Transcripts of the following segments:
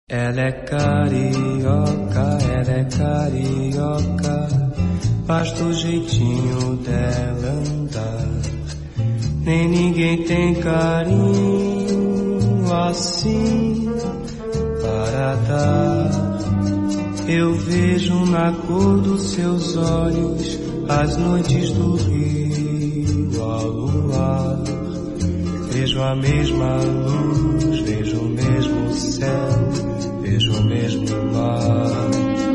Ela é carioca, basta o jeitinho dela andar. Nem ninguém tem carinho assim para dar. Eu vejo na cor dos seus olhos as noites do rio ao luar. Vejo a mesma luz, vejo o mesmo céu, vejo o mesmo mar.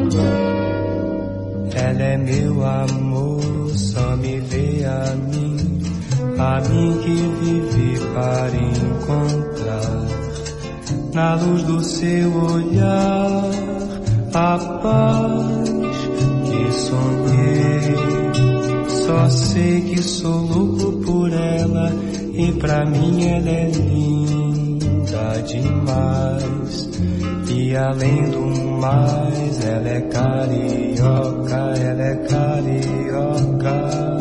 Ela é meu amor, só me vê a mim que vivi para encontrar. Na luz do seu olhar, a paz que sonhei. Só sei que sou louco por ela e pra mim ela é linda demais. E além do mais, ela é carioca, ela é carioca.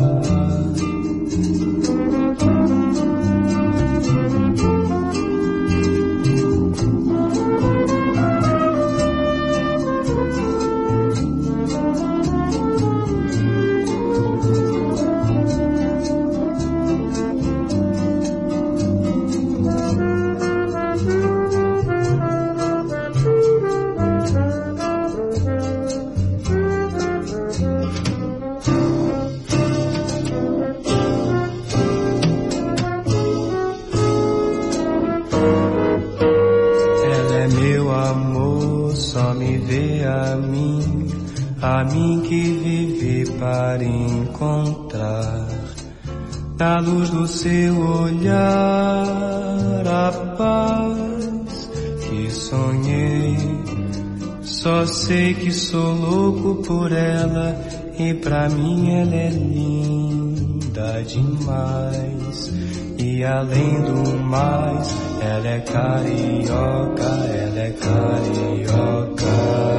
A mim que vivi para encontrar. Na luz do seu olhar, a paz que sonhei. Só sei que sou louco por ela e pra mim ela é linda demais. E além do mais, ela é carioca, ela é carioca.